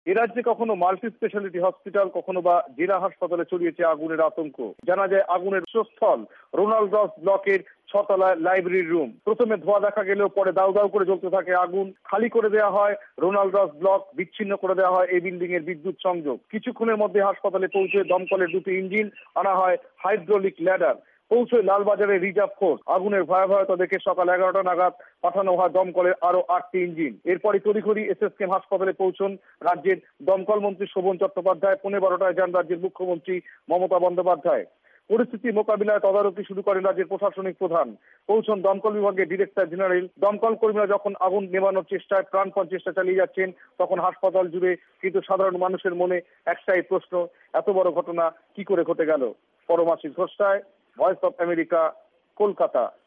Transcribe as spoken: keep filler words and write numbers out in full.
এ রাজ্যে কখনো multi speciality hospital, কখনো বা জেলা হাসপাতালে ছড়িয়েছে আগুনের আতঙ্ক। জানা যায় আগুনের উৎসস্থল রোনাল্ডস ব্লকের ছতলা লাইব্রেরি রুম। প্রথমে ধোঁয়া দেখা গেলেও পরে দাউ দাউ করে জ্বলতে থাকে আগুন। খালি করে দেওয়া হয় রোনাল্ডস ব্লক, বিচ্ছিন্ন করে দেওয়া হয় এই বিল্ডিং এর বিদ্যুৎ সংযোগ। কিছুক্ষণের মধ্যে হাসপাতালে পৌঁছে দমকলের দুটি ইঞ্জিন আনা হয় হাইড্রোলিক ল্যাডার। পৌঁছয় লালবাজারে রিজার্ভ ফোর্স। আগুনের ভয়াবহতা দেখে সকাল এগারোটা নাগাদ পাঠানো হয় দমকলের আরো আটটি ইঞ্জিন। এরপরই তড়িঘড়ি এসএসকেএম হাসপাতালে পৌঁছন রাজ্যের দমকল মন্ত্রী শোভন চট্টোপাধ্যায়। পৌনে বারোটায় যান রাজ্যের মুখ্যমন্ত্রী মমতা বন্দ্যোপাধ্যায়। পরিস্থিতি মোকাবিলায় তদারকি শুরু করেন রাজ্যের প্রশাসনিক প্রধান। পৌঁছন দমকল বিভাগের ডিরেক্টর জেনারেল। দমকল কর্মীরা যখন আগুন নেভানোর চেষ্টায় প্রাণপণ চেষ্টা চালিয়ে যাচ্ছেন, তখন হাসপাতাল জুড়ে কিন্তু সাধারণ মানুষের মনে একটাই প্রশ্ন, এত বড় ঘটনা কি করে ঘটে গেল। পরমাশিস ঘোষায়, ভয়েস অফ আমেরিকা, কলকাতা।